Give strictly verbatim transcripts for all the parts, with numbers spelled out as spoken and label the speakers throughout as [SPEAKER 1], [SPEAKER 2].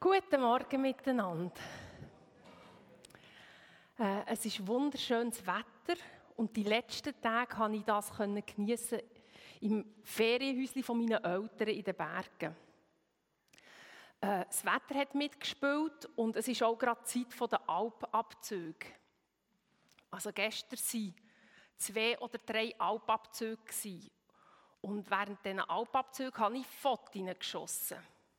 [SPEAKER 1] Guten Morgen miteinander. Äh, es ist wunderschönes Wetter und die letzten Tage konnte ich das geniessen im Ferienhäuschen von meinen Eltern in den Bergen. Äh, das Wetter hat mitgespielt und es ist auch gerade die Zeit der Alpabzüge. Also gestern waren zwei oder drei Alpabzüge und während diesen Alpabzügen habe ich Fotos geschossen.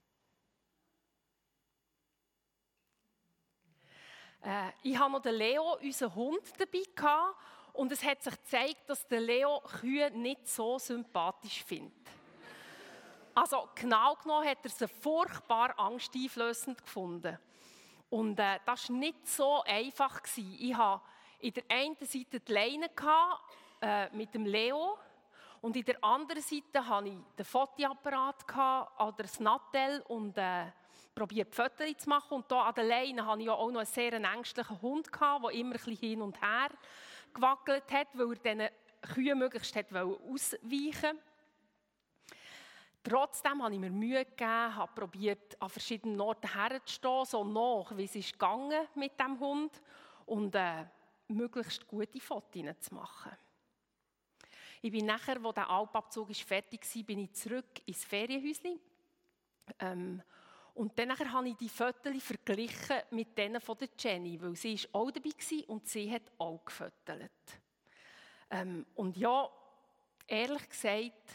[SPEAKER 1] Äh, ich hatte noch den Leo, unseren Hund, dabei gehabt, und es hat sich gezeigt, dass der Leo Kühe nicht so sympathisch findet. Also genau genommen hat er sie furchtbar angsteinflößend gefunden. Und äh, das war nicht so einfach. Ich hatte in der einen Seite die Leine gehabt, äh, mit dem Leo und in der anderen Seite hatte ich den Fotoapparat gehabt, oder das Nattel und äh, probiert Fotos zu machen. Und hier an der Leine hatte ich auch noch einen sehr ängstlichen Hund, der immer ein bisschen hin und her gewackelt hat, weil er diesen Kühen möglichst ausweichen wollte. Trotzdem habe ich mir Mühe gegeben, habe probiert, an verschiedenen Orten herzustehen, so nach, wie es ist gegangen mit diesem Hund und äh, möglichst gute Fotos zu machen. Ich bin nachher, als der Alpabzug fertig war, bin ich zurück ins Ferienhäuschen. Ähm, Und dann habe ich die Fotos verglichen mit denen von der Jenny, weil sie war auch dabei war und sie hat auch gefotogt. Ähm, und ja, ehrlich gesagt,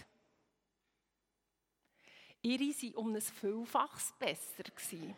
[SPEAKER 1] ihre waren um ein Vielfaches besser gewesen.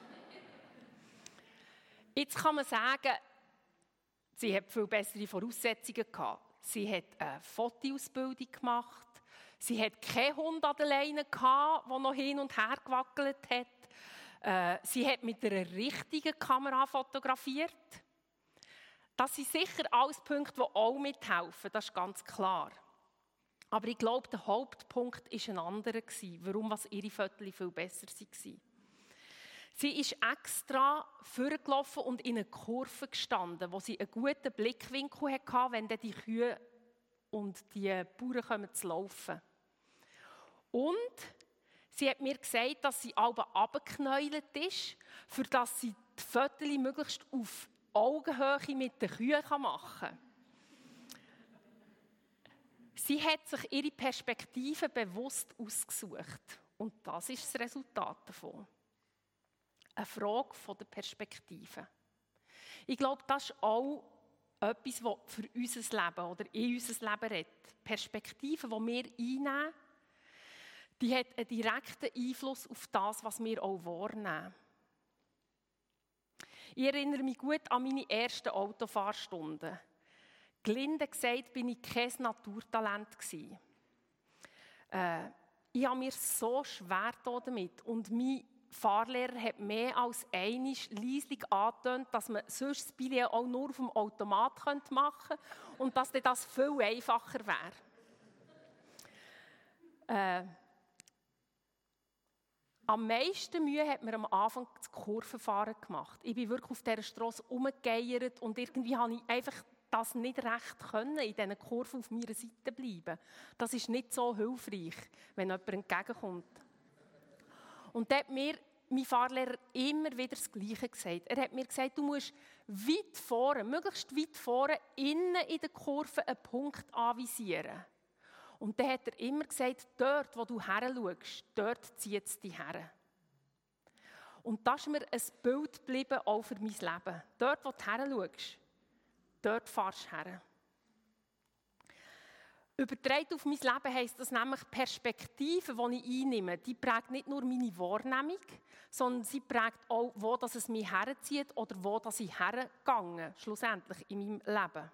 [SPEAKER 1] Jetzt kann man sagen, sie hat viel bessere Voraussetzungen gehabt. Sie hat eine Fotoausbildung gemacht. Sie hat keinen Hund an der Leine gehabt, der noch hin und her gewackelt hat. Äh, sie hat mit einer richtigen Kamera fotografiert. Das sind sicher alles Punkte, die auch mithelfen, das ist ganz klar. Aber ich glaube, der Hauptpunkt war ein anderer, warum ihre Fotos viel besser waren. Sie ist extra vorgelaufen und in einer Kurve gestanden, wo sie einen guten Blickwinkel hatte, wenn die Kühe und die Bauern kommen zu laufen. Und sie hat mir gesagt, dass sie alle runtergeknäult ist, für dass sie die Fotos möglichst auf Augenhöhe mit den Kühen machen kann. Sie hat sich ihre Perspektive bewusst ausgesucht. Und das ist das Resultat davon. Eine Frage von der Perspektive. Ich glaube, das ist auch etwas, das für unser Leben oder in unser Leben redet. Perspektiven, die wir einnehmen, die hat einen direkten Einfluss auf das, was wir auch wahrnehmen. Ich erinnere mich gut an meine ersten Autofahrstunden. Gelinde gesagt, bin ich kein Naturtalent gewesen. Äh, ich habe mir so schwer damit und mein Fahrlehrer hat mehr als einmal leislich angetönt, dass man sonst das Billett auch nur auf dem Automat machen könnte und dass das viel einfacher wäre. Äh, am meisten Mühe hat mir am Anfang das Kurvenfahren gemacht. Ich bin wirklich auf dieser Strasse rumgeeiert und irgendwie habe ich einfach das nicht recht können, in diesen Kurven auf meiner Seite bleiben. Das ist nicht so hilfreich, wenn jemand entgegenkommt. Und da hat mir mein Fahrlehrer immer wieder das Gleiche gesagt. Er hat mir gesagt, du musst weit vorne, möglichst weit vorne, innen in der Kurve einen Punkt anvisieren. Und dann hat er immer gesagt, dort, wo du her schaust, dort zieht es dich her. Und das ist mir ein Bild geblieben, auch für mein Leben. Dort, wo du her schaust, dort fahrst du her. Übertragen auf mein Leben heisst das nämlich, Perspektiven, die ich einnehme, die prägt nicht nur meine Wahrnehmung, sondern sie prägt auch, wo das es mich herzieht oder wo das ich hergegangen, schlussendlich in meinem Leben.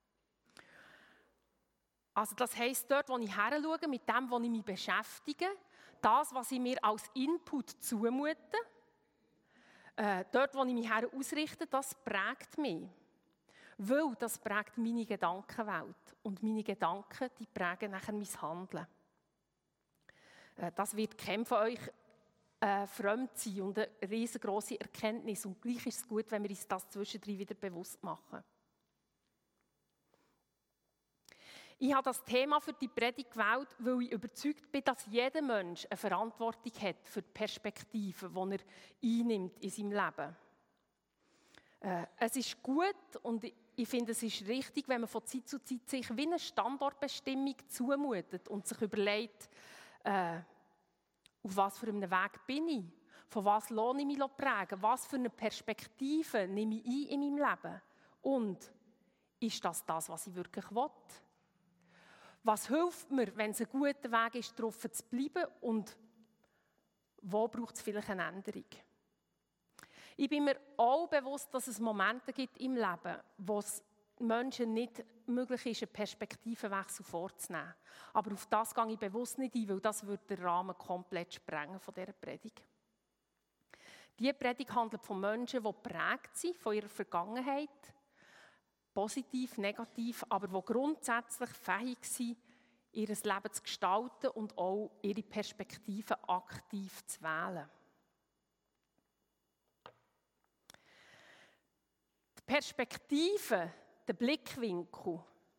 [SPEAKER 1] Also das heisst, dort, wo ich her schaue, mit dem, wo ich mich beschäftige, das, was ich mir als Input zumute, äh, dort, wo ich mich her ausrichte, das prägt mich. Weil das prägt meine Gedankenwelt. Und meine Gedanken, die prägen nachher mein Handeln. Das wird keinem von euch äh, fremd sein und eine riesengroße Erkenntnis. Und gleich ist es gut, wenn wir uns das zwischendrin wieder bewusst machen. Ich habe das Thema für die Predigt gewählt, weil ich überzeugt bin, dass jeder Mensch eine Verantwortung hat für die Perspektive, die er einnimmt in seinem Leben. Äh, es ist gut und ich finde, es ist richtig, wenn man von Zeit zu Zeit sich wie eine Standortbestimmung zumutet und sich überlegt, äh, auf was für einem Weg bin ich, von was lohne ich mich prägen, was für eine Perspektive nehme ich ein in meinem Leben und ist das das, was ich wirklich will? Was hilft mir, wenn es ein guter Weg ist, darauf zu bleiben und wo braucht es vielleicht eine Änderung? Ich bin mir auch bewusst, dass es Momente gibt im Leben, wo es Menschen nicht möglich ist, einen Perspektivenwechsel vorzunehmen. Aber auf das gehe ich bewusst nicht ein, weil das würde den Rahmen komplett sprengen von dieser Predigt. Diese Predigt handelt von Menschen, die geprägt sind von ihrer Vergangenheit, positiv, negativ, aber die grundsätzlich fähig sind, ihr Leben zu gestalten und auch ihre Perspektiven aktiv zu wählen. Die Perspektive, der Blickwinkel,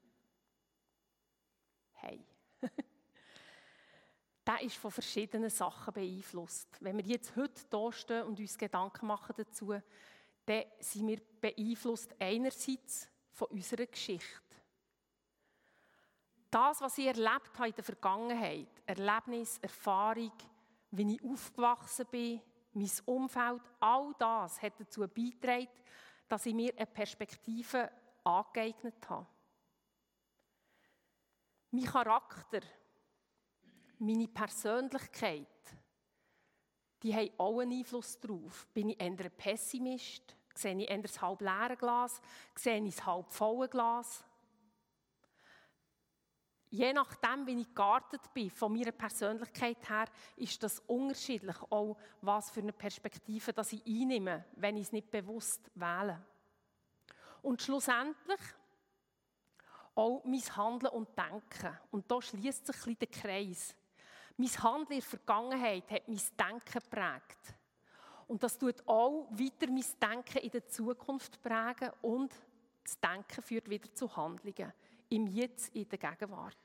[SPEAKER 1] hey, der ist von verschiedenen Sachen beeinflusst. Wenn wir jetzt heute hier stehen und uns Gedanken machen dazu, dann sind wir beeinflusst einerseits von unserer Geschichte. Das, was ich erlebt habe in der Vergangenheit, Erlebnis, Erfahrung, wie ich aufgewachsen bin, mein Umfeld, all das hat dazu beigetragen, dass ich mir eine Perspektive angeeignet habe. Mein Charakter, meine Persönlichkeit, die haben auch einen Einfluss darauf. Bin ich eher ein Pessimist? Sehe ich eher das halb leere Glas? Sehe ich das halb volle Glas? Je nachdem, wie ich geartet bin, von meiner Persönlichkeit her, ist das unterschiedlich, auch was für eine Perspektive das ich einnehme, wenn ich es nicht bewusst wähle. Und schlussendlich auch mein Handeln und Denken. Und da schließt sich ein bisschen der Kreis. Mein Handeln in der Vergangenheit hat mein Denken geprägt. Und das tut auch weiter mein Denken in der Zukunft prägen und das Denken führt wieder zu Handlungen. Im Jetzt, in der Gegenwart.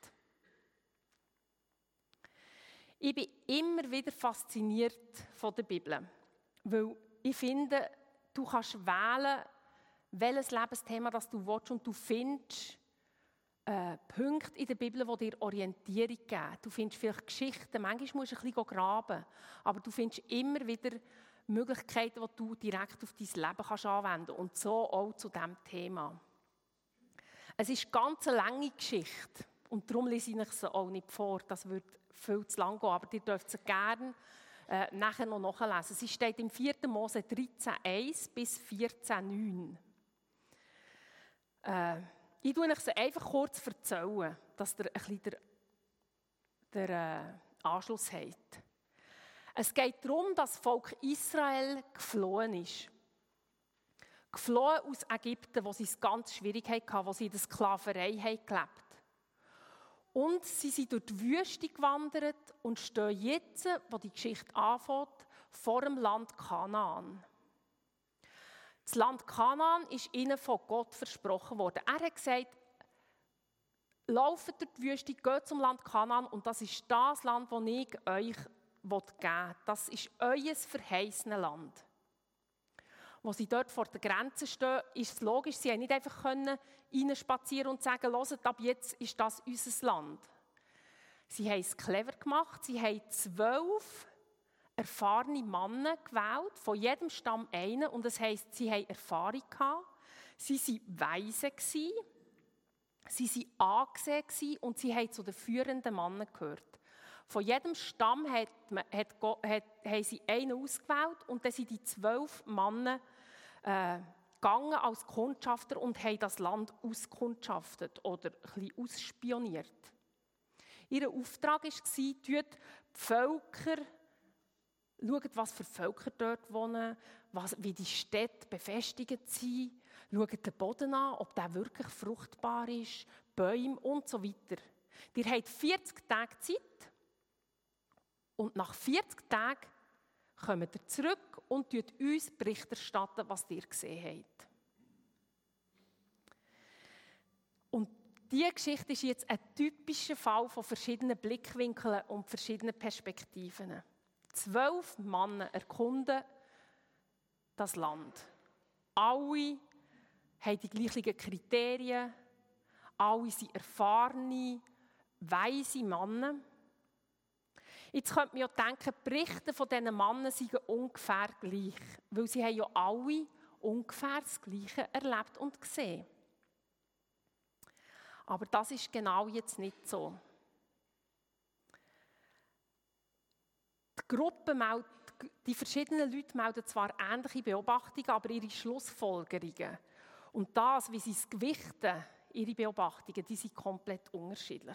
[SPEAKER 1] Ich bin immer wieder fasziniert von der Bibel, weil ich finde, du kannst wählen, welches Lebensthema das du willst und du findest äh, Punkte in der Bibel, die dir Orientierung geben. Du findest vielleicht Geschichten, manchmal musst du ein bisschen graben, aber du findest immer wieder Möglichkeiten, die du direkt auf dein Leben kannst anwenden kannst und so auch zu diesem Thema. Es ist eine ganz lange Geschichte und darum lese ich sie auch nicht vor, das würde viel zu lang gehen, aber ihr dürft sie gerne äh, nachher noch nachlesen. Sie steht im vierten Mose dreizehn eins bis vierzehn neun. Äh, ich erzähle euch sie einfach kurz, erzählen, dass ihr ein bisschen den, den äh, Anschluss habt. Es geht darum, dass das Volk Israel geflohen ist. Geflohen aus Ägypten, wo sie es ganz schwierig hatten, wo sie in der Sklaverei gelebt haben. Und sie sind durch die Wüste gewandert und stehen jetzt, wo die Geschichte anfängt, vor dem Land Kanaan. Das Land Kanaan ist ihnen von Gott versprochen worden. Er hat gesagt, lauft durch die Wüste, geht zum Land Kanaan und das ist das Land, das ich euch geben will. Das ist euer verheißenes Land. Als sie dort vor der Grenze stehen, ist es logisch, sie können nicht einfach reinspazieren und sagen, hört, ab jetzt ist das unser Land. Sie haben es clever gemacht, sie haben zwölf erfahrene Männer gewählt, von jedem Stamm einen, und das heisst, sie haben Erfahrung gehabt, sie waren weise, sie waren angesehen und sie haben zu den führenden Männern gehört. Von jedem Stamm hat, hat, hat, haben sie einen ausgewählt und dann sind die zwölf Männer äh, gegangen als Kundschafter und haben das Land auskundschaftet oder ein bisschen ausspioniert. Ihr Auftrag war, tut die Völker, schaut, was für Völker dort wohnen, was, wie die Städte befestigt sind, schaut den Boden an, ob der wirklich fruchtbar ist, Bäume und so weiter. Ihr habt vierzig Tage Zeit. Und nach vierzig Tagen kommt ihr zurück und tut uns Bericht erstatten, was ihr gesehen habt. Und diese Geschichte ist jetzt ein typischer Fall von verschiedenen Blickwinkeln und verschiedenen Perspektiven. Zwölf Männer erkunden das Land. Alle haben die gleichen Kriterien, alle sind erfahrene, weise Männer. Jetzt könnte man ja denken, die Berichte von diesen Männern seien ungefähr gleich, weil sie haben ja alle ungefähr das Gleiche erlebt und gesehen. Aber das ist genau jetzt nicht so. Die Gruppe meldet, die verschiedenen Leute melden zwar ähnliche Beobachtungen, aber ihre Schlussfolgerungen und das, wie sie es gewichten, ihre Beobachtungen, die sind komplett unterschiedlich.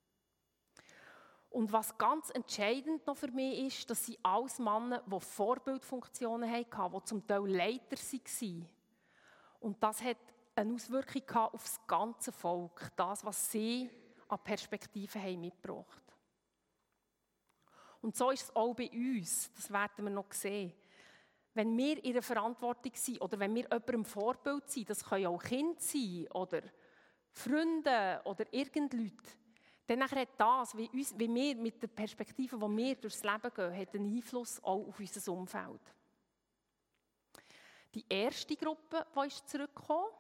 [SPEAKER 1] Und was ganz entscheidend noch für mich ist, dass sie alles Männer, die Vorbildfunktionen hatten, die zum Teil Leiter waren. Und das hat eine Auswirkung auf das ganze Volk, das, was sie an Perspektiven haben mitgebracht. Und so ist es auch bei uns, das werden wir noch sehen. Wenn wir in der Verantwortung sind oder wenn wir jemandem Vorbild sind, das können auch Kinder sein oder Freunde oder irgendeine Leute, dann hat das, wie, uns, wie wir mit der Perspektive, die wir durchs Leben gehen, hat einen Einfluss auch auf unser Umfeld. Die erste Gruppe, die ist zurückgekommen,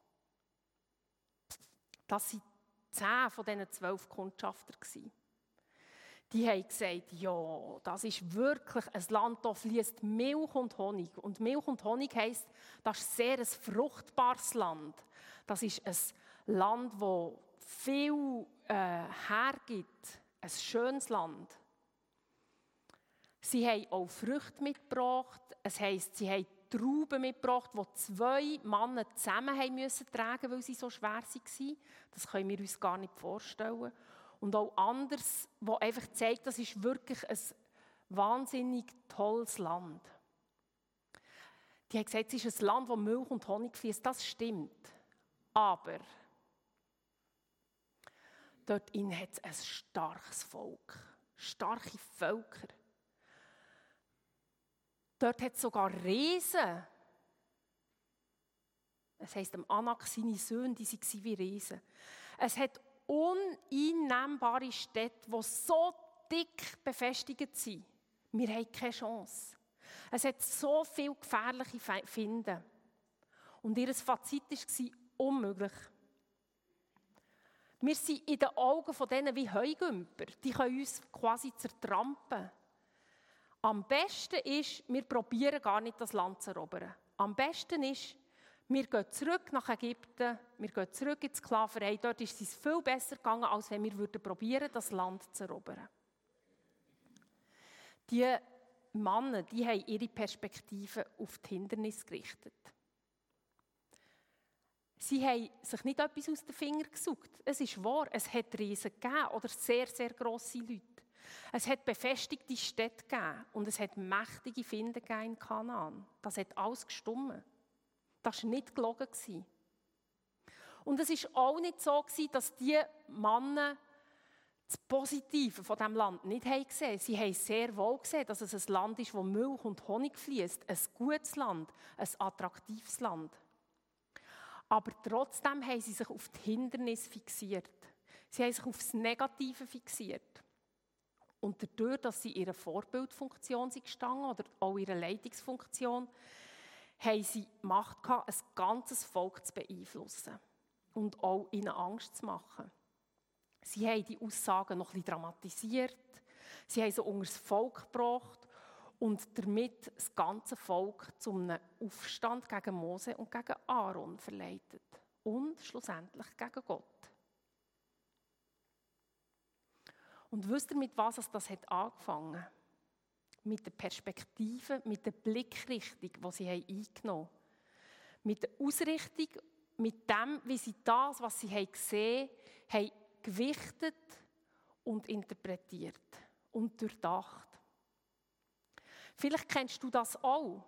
[SPEAKER 1] das waren zehn von diesen zwölf Kundschafter. Die haben gesagt, ja, das ist wirklich ein Land, da fließt Milch und Honig. Und Milch und Honig heisst, das ist sehr ein fruchtbares Land. Das ist ein Land, das viel äh, hergibt, ein schönes Land. Sie haben auch Früchte mitgebracht. Es heisst, sie haben Trauben mitgebracht, die zwei Männer zusammen haben müssen tragen, weil sie so schwer waren. Das können wir uns gar nicht vorstellen. Und auch anderes, was einfach zeigt, das ist wirklich ein wahnsinnig tolles Land. Die haben gesagt, es ist ein Land, wo Milch und Honig fließt. Das stimmt. Aber dort hat es ein starkes Volk, starke Völker. Dort hat es sogar Riesen. Es heisst, am Anak, seine Söhne, die waren wie Riesen. Es hat uneinnehmbare Städte, die so dick befestigt sind. Wir haben keine Chance. Es hat so viele gefährliche Finden. Und ihr Fazit war unmöglich. Wir sind in den Augen von denen wie Heugümper. Die können uns quasi zertrampen. Am besten ist, wir probieren gar nicht, das Land zu erobern. Am besten ist, wir gehen zurück nach Ägypten, wir gehen zurück in die Sklaverei. Dort ist es viel besser gegangen, als wenn wir probieren, das Land zu erobern. Die Männer, die haben ihre Perspektive auf die Hindernisse gerichtet. Sie haben sich nicht etwas aus den Fingern gesucht. Es ist wahr, es hat Riesen gegeben oder sehr, sehr grosse Leute. Es hat befestigte Städte gegeben und es hat mächtige Finden in Kanaan. Das hat alles gestimmt. Das war nicht gelogen. Und es war auch nicht so, dass die Männer das Positive von diesem Land nicht gesehen haben. Sie haben sehr wohl gesehen, dass es ein Land ist, wo Milch und Honig fließt. Ein gutes Land, ein attraktives Land. Aber trotzdem haben sie sich auf die Hindernisse fixiert. Sie haben sich auf das Negative fixiert. Und dadurch, dass sie ihre Vorbildfunktion sind gestanden oder auch ihre Leitungsfunktion, haben sie Macht gehabt, ein ganzes Volk zu beeinflussen und auch ihnen Angst zu machen. Sie haben die Aussagen noch ein bisschen dramatisiert, sie haben sie unter das Volk gebracht und damit das ganze Volk zu einem Aufstand gegen Mose und gegen Aaron verleitet und schlussendlich gegen Gott. Und wisst ihr, mit was das hat angefangen? Mit der Perspektive, mit der Blickrichtung, die sie eingenommen haben. Mit der Ausrichtung, mit dem, wie sie das, was sie gesehen haben, gewichtet und interpretiert und durchdacht. Vielleicht kennst du das auch.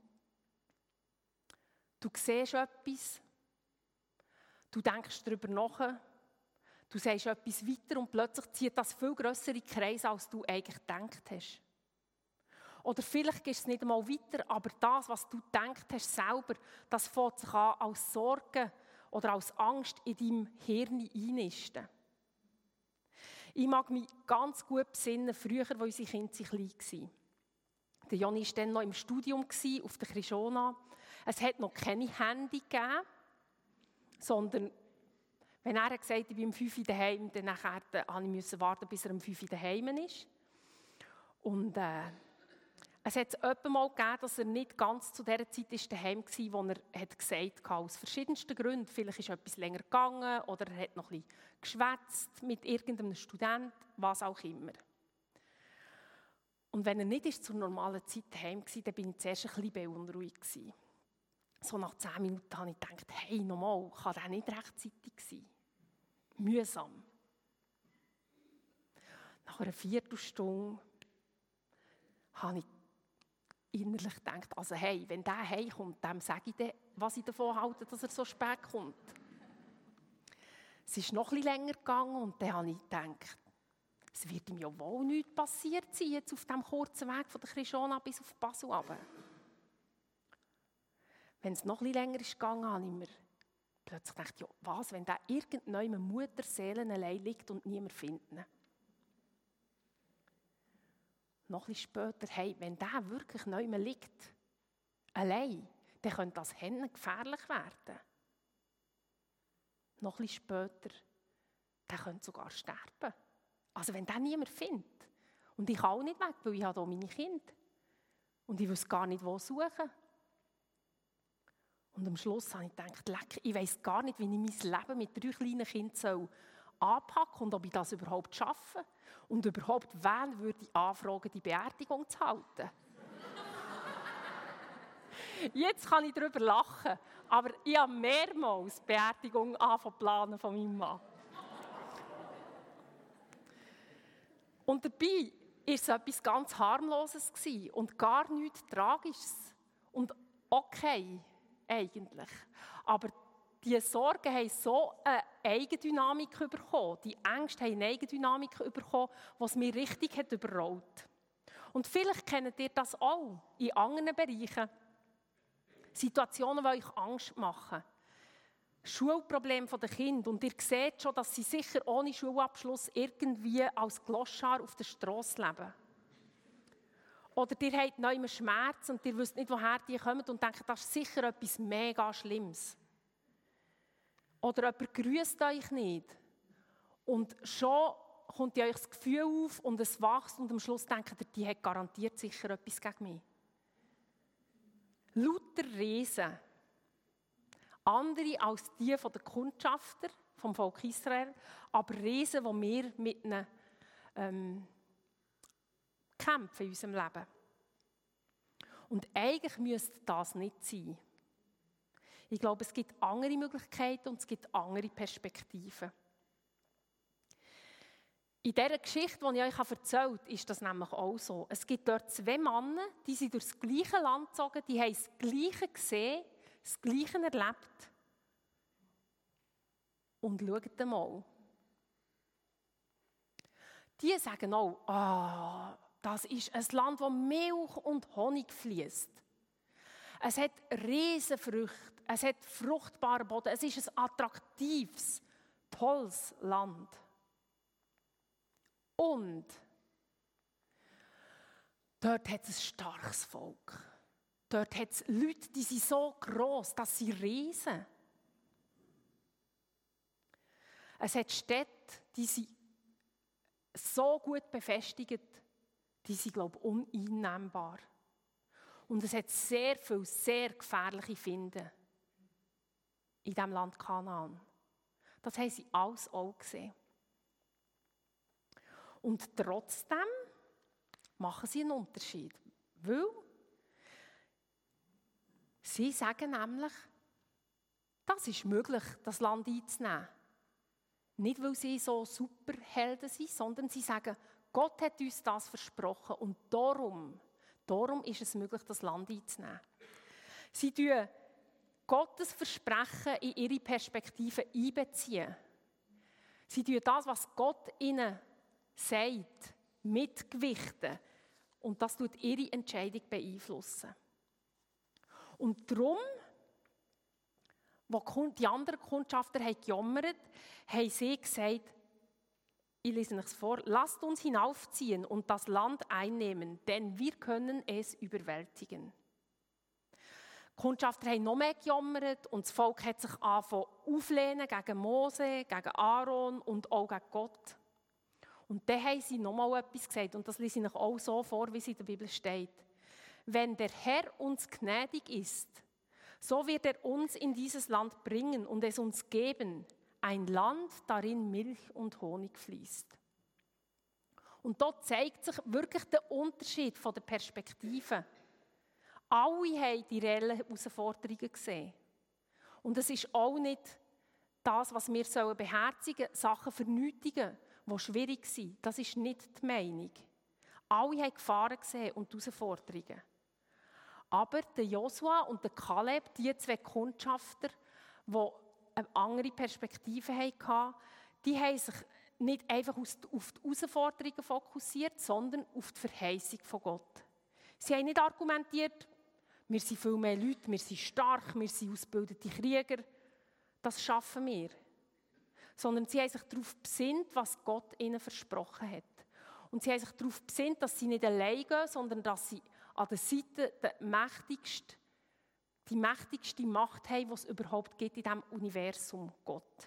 [SPEAKER 1] Du siehst etwas, du denkst darüber nach, du sagst etwas weiter und plötzlich zieht das viel grössere Kreise, als du eigentlich gedacht hast. Oder vielleicht gehst du es nicht einmal weiter, aber das, was du gedacht hast selber, das fängt sich an als Sorgen oder als Angst in deinem Hirn einnisten. Ich mag mich ganz gut besinnen, früher, als unsere Kinder klein waren. Der Joni war dann noch im Studium auf der Krishona. Es hat noch keine Handy gegeben, sondern wenn er gesagt hat, ich bin um fünf Uhr daheim, dann musste ich warten, bis er um fünf Uhr daheim ist. Und äh, es hat es mal gegeben, dass er nicht ganz zu der Zeit daheim war, wo er hat gesagt hat, aus verschiedensten Gründen. Vielleicht ist etwas länger gegangen oder er hat noch ein bisschen geschwätzt mit irgendeinem Student, was auch immer. Und wenn er nicht ist, zur normalen Zeit daheim war, dann war ich zuerst ein bisschen beunruhigt. So nach zehn Minuten habe ich gedacht, hey, nochmal, kann der nicht rechtzeitig sein? Mühsam. Nach einer Viertelstunde habe ich innerlich gedacht, also hey, wenn der heimkommt, dem sage ich dann, was ich davon halte, dass er so spät kommt. Es ist noch etwas länger gegangen und dann habe ich gedacht, es wird ihm ja wohl nichts passiert sein, jetzt auf diesem kurzen Weg von der Krishona bis auf Basel runter. Wenn es noch etwas länger ist gegangen, habe ich mir plötzlich gedacht, ja, was, wenn der irgendeine Mutterseelen allein liegt und niemand findet ihn. Noch etwas später, hey, wenn der wirklich neu liegt, allein, dann könnte das Hennen gefährlich werden. Noch etwas später, der könnte sogar sterben. Also wenn der niemand findet. Und ich kann auch nicht weg, weil ich habe hier meine Kinder. Und ich weiß gar nicht, wo suchen. Und am Schluss habe ich gedacht, leck, ich weiss gar nicht, wie ich mein Leben mit drei kleinen Kindern anpacken soll und ob ich das überhaupt schaffe. Und überhaupt, wen würde ich anfragen, die Beerdigung zu halten? Jetzt kann ich darüber lachen, aber ich habe mehrmals die Beerdigung angefangen zu planen von meinem Mann. Und dabei war es etwas ganz Harmloses und gar nichts Tragisches. Und okay, eigentlich. Aber die Sorgen haben so eine Eigendynamik bekommen. Die Ängste haben eine Eigendynamik bekommen, die es mir richtig hat überrollt. Und vielleicht kennt ihr das auch in anderen Bereichen. Situationen, die euch Angst machen. Schulprobleme der Kinder. Und ihr seht schon, dass sie sicher ohne Schulabschluss irgendwie als Gloschar auf der Strasse leben. Oder ihr habt neuen Schmerz und ihr wisst nicht, woher die kommen und denkt, das ist sicher etwas mega Schlimmes. Oder jemand grüßt euch nicht. Und schon kommt in euch das Gefühl auf und es wächst und am Schluss denkt ihr, die hat garantiert sicher etwas gegen mich. Lauter Riesen. Andere als die von den Kundschafter vom Volk Israel, aber Riesen, die wir mit ihnen ähm, kämpfen in unserem Leben. Und eigentlich müsste das nicht sein. Ich glaube, es gibt andere Möglichkeiten und es gibt andere Perspektiven. In dieser Geschichte, die ich euch erzählt habe, ist das nämlich auch so. Es gibt dort zwei Männer, die sind durch das gleiche Land gezogen, die haben das Gleiche gesehen, das Gleiche erlebt. Und schaut mal. Die sagen auch, ah, das ist ein Land, wo Milch und Honig fließt. Es hat Riesenfrüchte, es hat fruchtbaren Boden, es ist ein attraktives, tolles Land. Und dort hat es ein starkes Volk. Dort hat es Leute, die sind so gross, dass sie riesen. Es hat Städte, die sind so gut befestigt, die sind, glaube ich, uneinnehmbar. Und es hat sehr viele, sehr gefährliche Finden in diesem Land Kanaan. Das haben sie alles auch gesehen. Und trotzdem machen sie einen Unterschied. Weil sie sagen nämlich, das ist möglich, das Land einzunehmen. Nicht, weil sie so Superhelden sind, sondern sie sagen, Gott hat uns das versprochen und darum, darum ist es möglich, das Land einzunehmen. Sie tun Gottes Versprechen in ihre Perspektive einbeziehen. Sie tun das, was Gott ihnen sagt, mitgewichten. Und das tut ihre Entscheidung beeinflussen. Und darum, Als die anderen Kundschafter gejammert haben, haben sie gesagt, ich lese es vor, lasst uns hinaufziehen und das Land einnehmen, denn wir können es überwältigen. Die Kundschafter haben noch mehr gejammert und das Volk hat sich angefangen auflehnen gegen Mose, gegen Aaron und auch gegen Gott. Und dann haben sie noch mal etwas gesagt und das lese ich auch so vor, wie es in der Bibel steht. Wenn der Herr uns gnädig ist, so wird er uns in dieses Land bringen und es uns geben, ein Land, darin Milch und Honig fließt. Und dort zeigt sich wirklich der Unterschied von der Perspektive. Alle haben die reellen Herausforderungen gesehen. Und es ist auch nicht das, was wir beherzigen sollen, Sachen vernötigen, die schwierig sind. Das ist nicht die Meinung. Alle haben Gefahren gesehen und Herausforderungen. Aber der Josua und der Kaleb, die zwei Kundschafter, die eine andere Perspektive hatten, die haben sich nicht einfach auf die Herausforderungen fokussiert, sondern auf die Verheißung von Gott. Sie haben nicht argumentiert, wir sind viel mehr Leute, wir sind stark, wir sind ausgebildete Krieger, das schaffen wir. Sondern sie haben sich darauf besinnt, was Gott ihnen versprochen hat. Und sie haben sich darauf besinnt, dass sie nicht allein gehen, sondern dass sie an der Seite der mächtigste, die mächtigste Macht haben, die es überhaupt gibt in diesem Universum, Gott.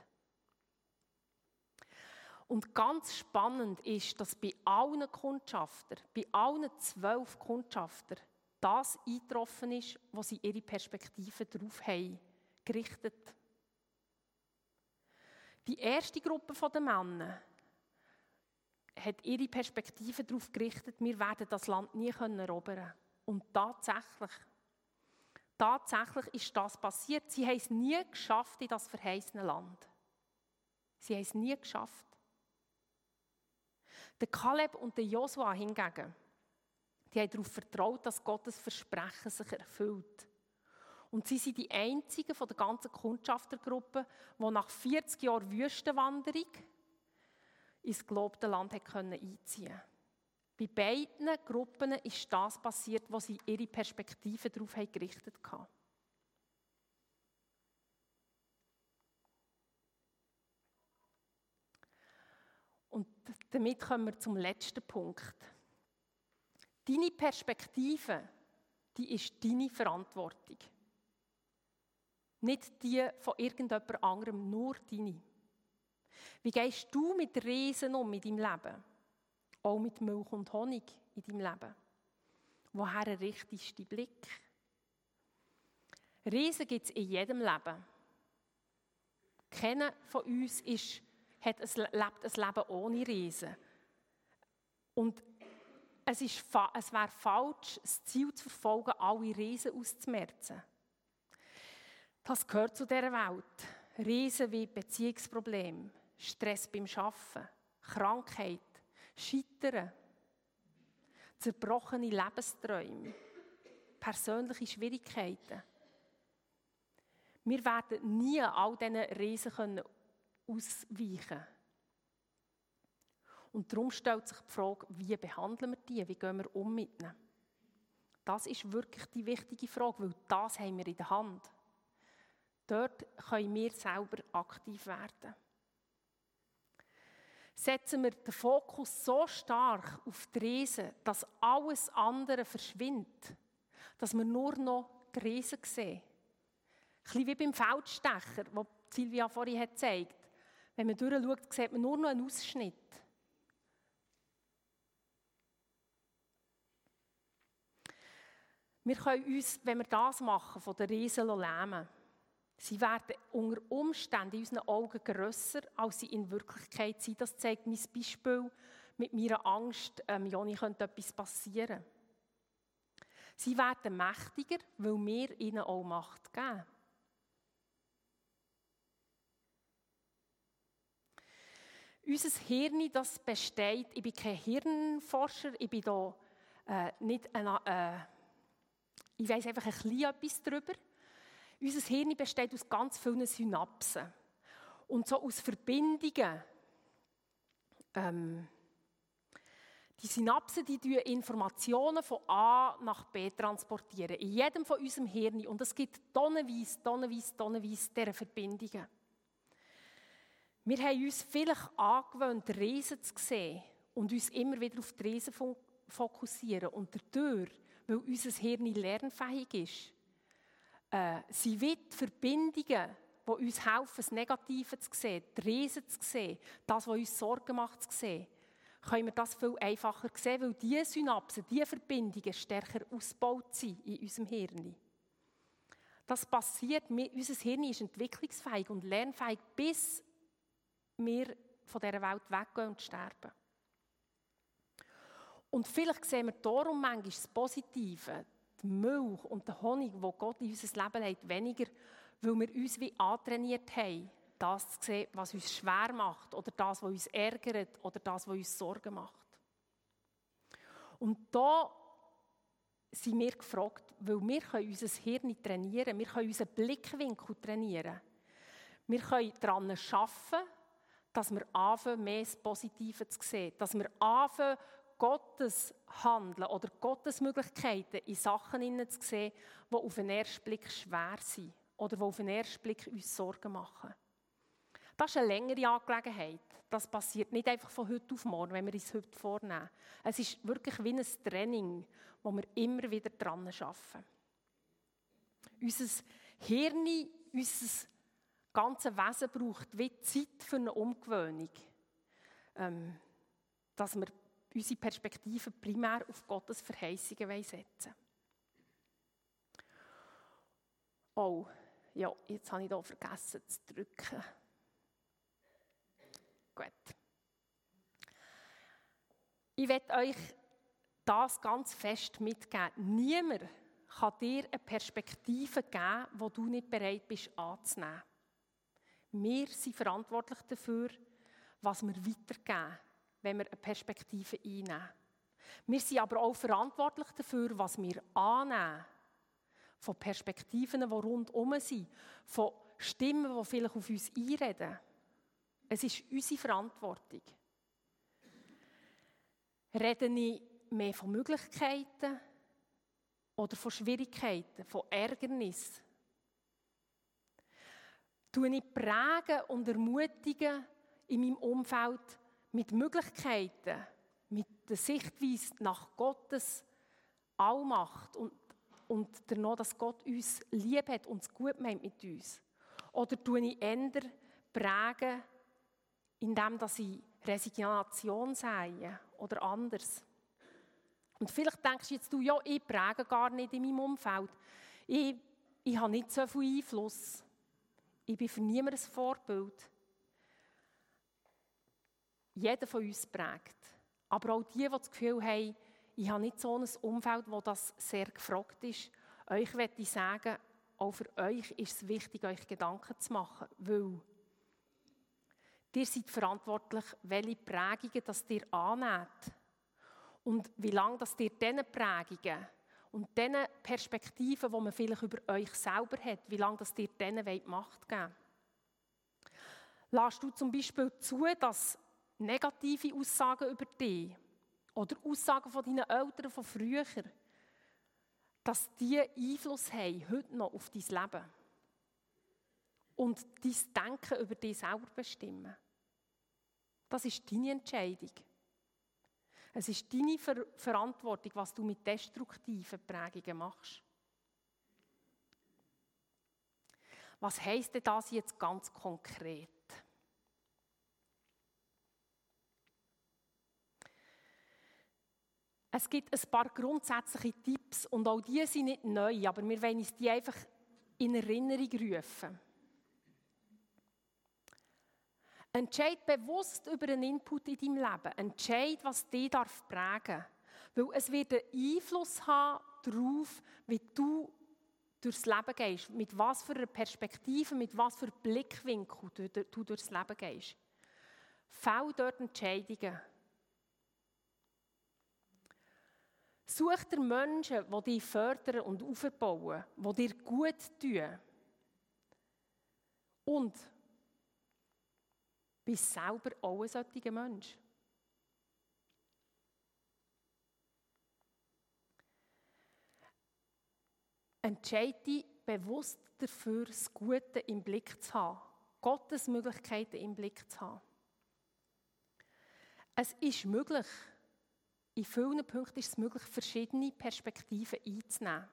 [SPEAKER 1] Und ganz spannend ist, dass bei allen Kundschaftern, bei allen zwölf Kundschaftern, das eingetroffen ist, wo sie ihre Perspektive darauf haben, gerichtet. Die erste Gruppe der Männer hat ihre Perspektive darauf gerichtet, wir werden das Land nie erobern können. Und tatsächlich, tatsächlich ist das passiert. Sie haben es nie geschafft in das verheißene Land. Sie haben es nie geschafft. Der Kaleb und der Josua hingegen, die haben darauf vertraut, dass Gottes Versprechen sich erfüllt. Und sie sind die einzigen von der ganzen Kundschaftergruppe, die nach vierzig Jahren Wüstenwanderung ins gelobte Land einziehen konnten. Bei beiden Gruppen ist das passiert, wo sie ihre Perspektive darauf gerichtet haben. Und damit kommen wir zum letzten Punkt. Deine Perspektive, die ist deine Verantwortung. Nicht die von irgendjemand anderem, nur deine. Wie gehst du mit Riesen um in deinem Leben? Auch mit Milch und Honig in deinem Leben? Woher richtest du deinen Blick? Riesen gibt es in jedem Leben. Keiner von uns ist, hat ein, lebt ein Leben ohne Riesen. Und es, ist, es wäre falsch, das Ziel zu verfolgen, alle Riesen auszumerzen. Das gehört zu dieser Welt. Riesen wie Beziehungsprobleme, Stress beim Arbeiten, Krankheit, Scheitern, zerbrochene Lebensträume, persönliche Schwierigkeiten. Wir werden nie all diesen Riesen ausweichen können. Und darum stellt sich die Frage, wie behandeln wir die, wie gehen wir um mit ihnen? Das ist wirklich die wichtige Frage, weil das haben wir in der Hand. Dort können wir selber aktiv werden. Setzen wir den Fokus so stark auf die Riesen, dass alles andere verschwindet, dass wir nur noch die Riesen sehen. Ein bisschen wie beim Feldstecher, den Silvia vorhin hat gezeigt. Wenn man durchschaut, sieht man nur noch einen Ausschnitt. Wir können uns, wenn wir das machen, von den Riesen lähmen. Sie werden unter Umständen in unseren Augen grösser, als sie in Wirklichkeit sind. Das zeigt mein Beispiel mit meiner Angst, ähm, Joni, könnte etwas passieren. Sie werden mächtiger, weil wir ihnen auch Macht geben. Unser Hirn, das besteht, ich bin kein Hirnforscher, ich bin da äh, nicht eine, äh, ich weiss einfach ein bisschen etwas darüber. Unser Hirn besteht aus ganz vielen Synapsen und so aus Verbindungen. Ähm, Die Synapsen, die transportieren Informationen von A nach B transportieren, in jedem von unserem Hirn. Und es gibt tonnenweise, tonnenweise, tonnenweise dieser Verbindungen. Wir haben uns vielleicht angewöhnt, Riesen zu sehen und uns immer wieder auf die Riesen fokussieren. Und dadurch, weil unser Hirn lernfähig ist, äh, sind wie die Verbindungen, die uns helfen, das Negative zu sehen, die Riesen zu sehen, das, was uns Sorgen macht, zu sehen, können wir das viel einfacher sehen, weil diese Synapsen, diese Verbindungen stärker ausgebaut sind in unserem Hirn. Das passiert, unser Hirn ist entwicklungsfähig und lernfähig, bis wir von dieser Welt weggehen und sterben. Und vielleicht sehen wir darum manchmal das Positive, die Milch und den Honig, die Gott in unser Leben legt, weniger, weil wir uns wie antrainiert haben, das zu sehen, was uns schwer macht oder das, was uns ärgert oder das, was uns Sorgen macht. Und da sind wir gefragt, weil wir können unser Hirn trainieren, wir können unseren Blickwinkel trainieren. Wir können daran arbeiten, dass wir anfangen, mehr das Positive zu sehen, dass wir anfangen, Gottes Handeln oder Gottes Möglichkeiten in Sachen zu sehen, die auf den ersten Blick schwer sind oder die auf den ersten Blick uns Sorgen machen. Das ist eine längere Angelegenheit. Das passiert nicht einfach von heute auf morgen, wenn wir es heute vornehmen. Es ist wirklich wie ein Training, wo wir immer wieder dran arbeiten. Unser Hirn, unser ganzes Wesen braucht wie Zeit für eine Umgewöhnung. Ähm, dass wir unsere Perspektive primär auf Gottes Verheißungen setzen. Oh, ja, jetzt habe ich hier vergessen zu drücken. Gut. Ich möchte euch das ganz fest mitgeben. Niemand kann dir eine Perspektive geben, die du nicht bereit bist anzunehmen. Wir sind verantwortlich dafür, was wir weitergeben, wenn wir eine Perspektive einnehmen. Wir sind aber auch verantwortlich dafür, was wir annehmen. Von Perspektiven, die rundherum sind. Von Stimmen, die vielleicht auf uns einreden. Es ist unsere Verantwortung. Rede ich mehr von Möglichkeiten oder von Schwierigkeiten, von Ärgernis? Tue ich prägen und ermutigen in meinem Umfeld mit Möglichkeiten, mit der Sichtweise nach Gottes Allmacht und, und danach, dass Gott uns lieb hat und es gut meint mit uns? Oder tue ich eher prägen, indem ich Resignation sage oder anders? Und vielleicht denkst du jetzt, du, ja, ich präge gar nicht in meinem Umfeld. Ich, ich habe nicht so viel Einfluss. Ich bin für niemanden ein Vorbild. Jeder von uns prägt. Aber auch die, die das Gefühl haben, ich habe nicht so ein Umfeld, wo das sehr gefragt ist. Euch möchte ich sagen, auch für euch ist es wichtig, euch Gedanken zu machen, weil ihr seid verantwortlich, welche Prägungen das ihr annehmt. Und wie lange das ihr diesen Prägungen und diesen Perspektiven, die man vielleicht über euch selber hat, wie lange das ihr denen Macht geben wollt. Lässt du zum Beispiel zu, dass negative Aussagen über dich oder Aussagen von deinen Eltern von früher, dass die Einfluss haben, heute noch auf dein Leben und dein Denken über dich selber bestimmen? Das ist deine Entscheidung. Es ist deine Ver- Verantwortung, was du mit destruktiven Prägungen machst. Was heisst denn das jetzt ganz konkret? Es gibt ein paar grundsätzliche Tipps und auch die sind nicht neu, aber wir wollen uns die einfach in Erinnerung rufen. Entscheid bewusst über einen Input in deinem Leben. Entscheid, was dich darf prägen darf. Weil es wird einen Einfluss haben darauf, wie du durchs Leben gehst. Mit was für einer Perspektive, mit was für einem Blickwinkel du, du durchs Leben gehst. Fäll dort Entscheidungen. Such dir Menschen, die dich fördern und aufbauen, die dir gut tun. Und bist selber auch ein solcher Mensch. entscheide dich bewusst dafür, das Gute im Blick zu haben. Gottes Möglichkeiten im Blick zu haben. Es ist möglich, in vielen Punkten ist es möglich, verschiedene Perspektiven einzunehmen.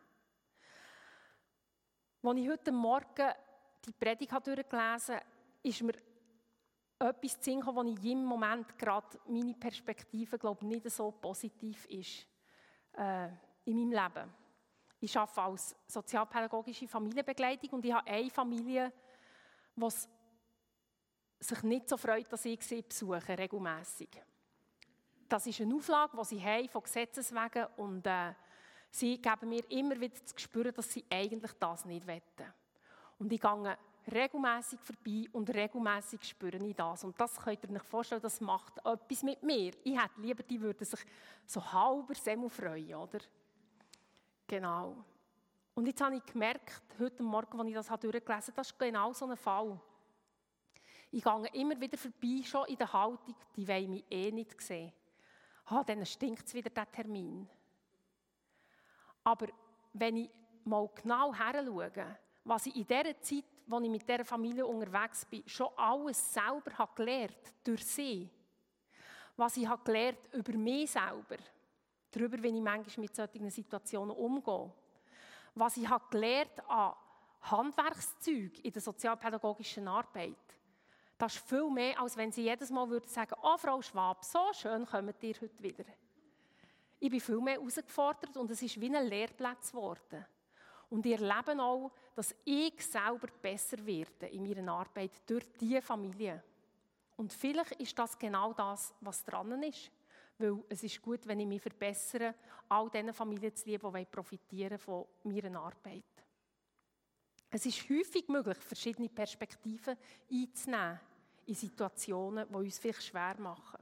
[SPEAKER 1] Als ich heute Morgen die Predigt durchgelesen habe, ist mir etwas zu Sinn gekommen, wo ich im Moment gerade meine Perspektive, glaube ich, nicht so positiv ist äh, in meinem Leben. Ich arbeite als sozialpädagogische Familienbegleitung und ich habe eine Familie, die sich nicht so freut, dass ich sie besuche, regelmässig. Das ist eine Auflage, die sie haben, von Gesetzes wegen, und äh, sie geben mir immer wieder zu spüren, dass sie eigentlich das nicht wollen. Und ich gehe regelmässig vorbei und regelmässig spüre ich das. Und das könnt ihr euch vorstellen, das macht etwas mit mir. Ich hätte lieber, die würden sich so halber Semmel freuen, oder? Genau. Und jetzt habe ich gemerkt, heute Morgen, als ich das durchgelesen habe, das ist genau so ein Fall. Ich gehe immer wieder vorbei, schon in der Haltung, die wollen mich eh nicht sehen. Ah, dann stinkt es wieder, der Termin. Aber wenn ich mal genau heranschaue, was ich in dieser Zeit, als ich mit dieser Familie unterwegs bin, schon alles selber habe gelernt, durch sie, was ich habe gelernt über mich selber, darüber, wie ich manchmal mit solchen Situationen umgehe, was ich habe gelernt an Handwerkszeugen in der sozialpädagogischen Arbeit, das ist viel mehr, als wenn sie jedes Mal würde sagen, oh Frau Schwab, so schön kommt ihr heute wieder. Ich bin viel mehr herausgefordert und es ist wie ein Lehrplatz geworden. Und ich erlebe auch, dass ich selber besser werde in meiner Arbeit durch diese Familie. Und vielleicht ist das genau das, was dran ist. Weil es ist gut, wenn ich mich verbessere, all diesen Familien zu lieben, die profitieren von meiner Arbeit. Es ist häufig möglich, verschiedene Perspektiven einzunehmen in Situationen, die uns vielleicht schwer machen.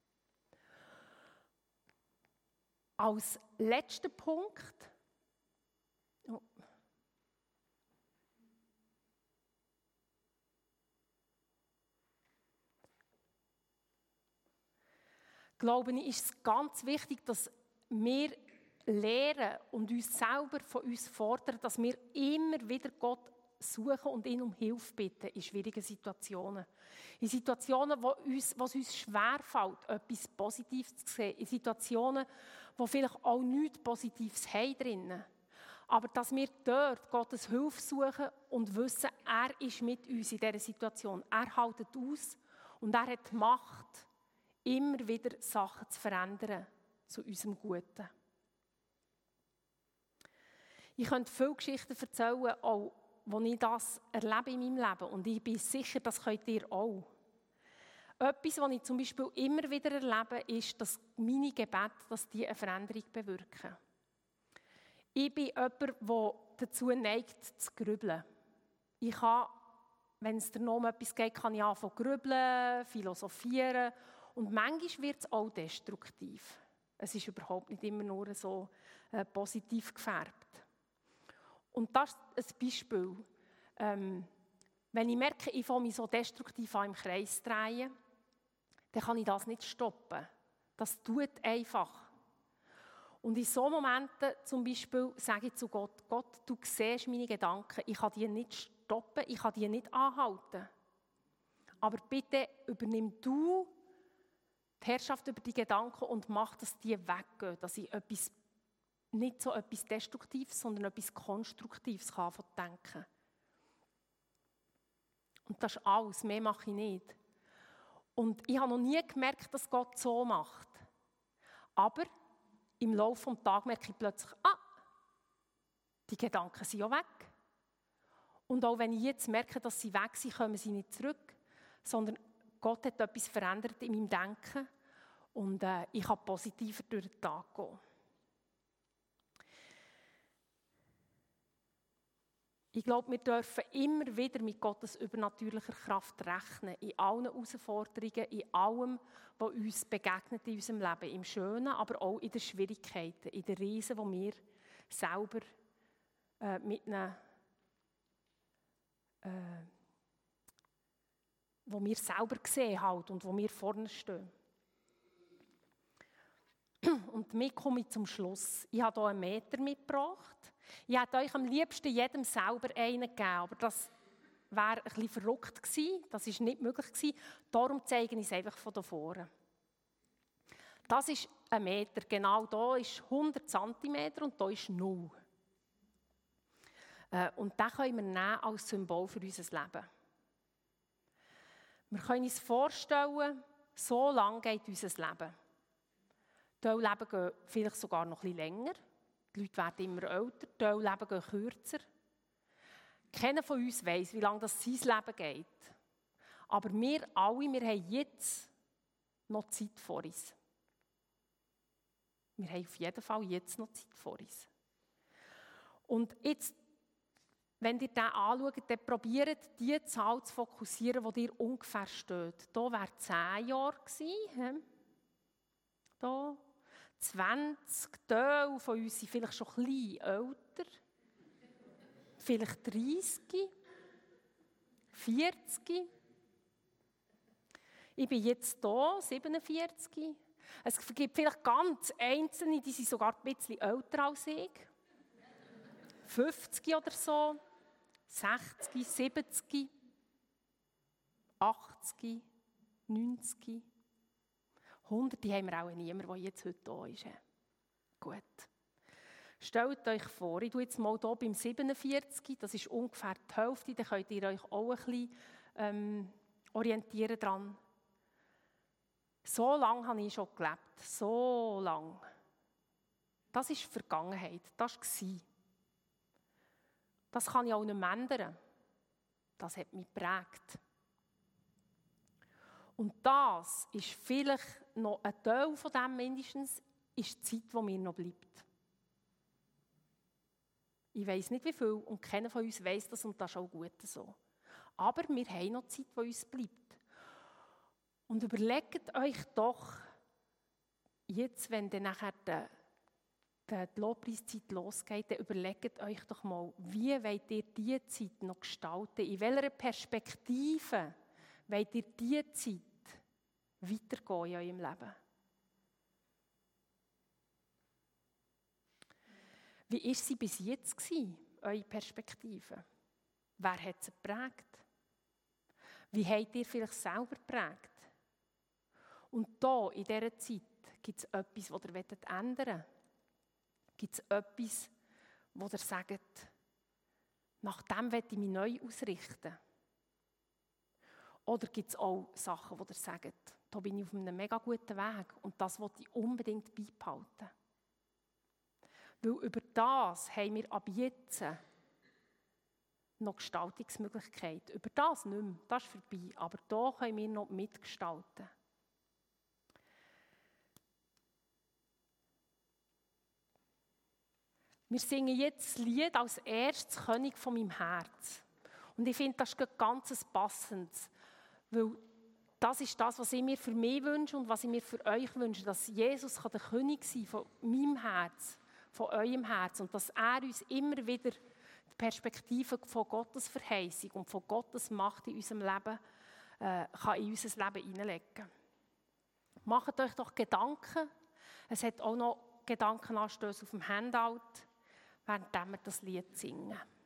[SPEAKER 1] Als letzter Punkt, oh. glaube ich, ist es ganz wichtig, dass wir lernen und uns selber von uns fordern, dass wir immer wieder Gott suchen und ihn um Hilfe bitten in schwierigen Situationen. In Situationen, wo uns, wo es uns schwerfällt, etwas Positives zu sehen. In Situationen, wo vielleicht auch nichts Positives haben drinnen. Aber dass wir dort Gottes Hilfe suchen und wissen, er ist mit uns in dieser Situation. Er hält aus und er hat die Macht, immer wieder Sachen zu verändern zu unserem Guten. Ich könnte viele Geschichten erzählen, auch wo ich das erlebe in meinem Leben. Und ich bin sicher, das könnt ihr auch. Etwas, was ich zum Beispiel immer wieder erlebe, ist, dass meine Gebete, dass die eine Veränderung bewirken. Ich bin jemand, der dazu neigt, zu grübeln. Ich kann, wenn es darum etwas geht, kann ich anfangen zu grübeln, philosophieren. Und manchmal wird es auch destruktiv. Es ist überhaupt nicht immer nur so äh, positiv gefärbt. Und das ist ein Beispiel. Ähm, wenn ich merke, ich fange mich so destruktiv an im Kreis zu drehen, dann kann ich das nicht stoppen. Das tut einfach. Und in solchen Momenten zum Beispiel sage ich zu Gott, Gott, du siehst meine Gedanken, ich kann die nicht stoppen, ich kann die nicht anhalten. Aber bitte übernimm du die Herrschaft über die Gedanken und mach, dass die weggehen, dass ich etwas, nicht so etwas Destruktives, sondern etwas Konstruktives kann von denken. Und das ist alles, mehr mache ich nicht. Und ich habe noch nie gemerkt, dass Gott so macht. Aber im Laufe des Tages merke ich plötzlich, ah, die Gedanken sind ja weg. Und auch wenn ich jetzt merke, dass sie weg sind, kommen sie nicht zurück, sondern Gott hat etwas verändert in meinem Denken und äh, ich kann positiver durch den Tag gehen. Ich glaube, wir dürfen immer wieder mit Gottes übernatürlicher Kraft rechnen, in allen Herausforderungen, in allem, was uns begegnet in unserem Leben, im Schönen, aber auch in den Schwierigkeiten, in den Riesen, die wir selber äh, mit einem, äh, wo wir selber sehen halt und wo wir vorne stehen. Und damit komme ich zum Schluss. Ich habe hier einen Meter mitgebracht. Ich hätte euch am liebsten jedem selber einen gegeben, aber das wäre ein bisschen verrückt gewesen. Das war nicht möglich gewesen. Darum zeige ich es einfach von da vorne. Das ist ein Meter. Genau da ist hundert Zentimeter und da ist null. Äh, und den können wir nehmen als Symbol für unser Leben. Wir können uns vorstellen, so lang geht unser Leben. Die Leben gehen vielleicht sogar noch ein bisschen länger. Die Leute werden immer älter, die Leben gehen kürzer. Keiner von uns weiss, wie lange das sein Leben geht. Aber wir alle, wir haben jetzt noch Zeit vor uns. Wir haben auf jeden Fall jetzt noch Zeit vor uns. Und jetzt, wenn ihr den anschaut, dann probiert die Zahl zu fokussieren, die dir ungefähr steht. Hier wäre zehn Jahre gewesen. Hier zwanzig. Teil von uns sind vielleicht schon ein bisschen älter. Vielleicht dreißig. vierzig. Ich bin jetzt hier, siebenundvierzig. Es gibt vielleicht ganz Einzelne, die sind sogar ein bisschen älter als ich. fünfzig oder so. sechzig, siebzig. achtzig, neunzig. hundert, die haben wir auch niemand, der jetzt heute da ist. Gut. Stellt euch vor, ich tue jetzt mal hier beim siebenundvierzig, das ist ungefähr die Hälfte, dann könnt ihr euch auch ein bisschen ähm, orientieren dran. So lange habe ich schon gelebt, so lange. Das ist Vergangenheit, das war. Das kann ich auch nicht mehr ändern. Das hat mich geprägt. Und das ist vielleicht noch ein Teil von dem mindestens, ist die Zeit, die mir noch bleibt. Ich weiss nicht, wie viel, und keiner von uns weiss das, und das ist auch gut so. Aber wir haben noch Zeit, die uns bleibt. Und überlegt euch doch, jetzt, wenn dann nachher die, die, die Lobpreiszeit losgeht, dann überlegt euch doch mal, wie wollt ihr diese Zeit noch gestalten? In welcher Perspektive wollt ihr diese Zeit weitergehen in eurem Leben? Wie war sie bis jetzt gewesen, eure Perspektive? Wer hat sie geprägt? Wie habt ihr vielleicht selber geprägt? Und hier, in dieser Zeit, gibt es etwas, das ihr ändern wollt? Gibt es etwas, wo ihr sagt, nach dem möchte ich mich neu ausrichten? Oder gibt es auch Sachen, wo ihr sagt, da bin ich auf einem mega guten Weg und das will ich unbedingt beibehalten? Weil über das haben wir ab jetzt noch Gestaltungsmöglichkeiten. Über das nicht mehr, das ist vorbei, aber da können wir noch mitgestalten. Wir singen jetzt das Lied als erstes König von meinem Herz. Und ich finde, das ist ganz passendes, weil das ist das, was ich mir für mich wünsche und was ich mir für euch wünsche, dass Jesus der König sein kann von meinem Herz, von eurem Herz und dass er uns immer wieder die Perspektive von Gottes Verheißung und von Gottes Macht in unserem Leben äh, kann in unser Leben hineinlegen kann. Macht euch doch Gedanken. Es hat auch noch Gedankenanstöße auf dem Handout, während wir das Lied singen.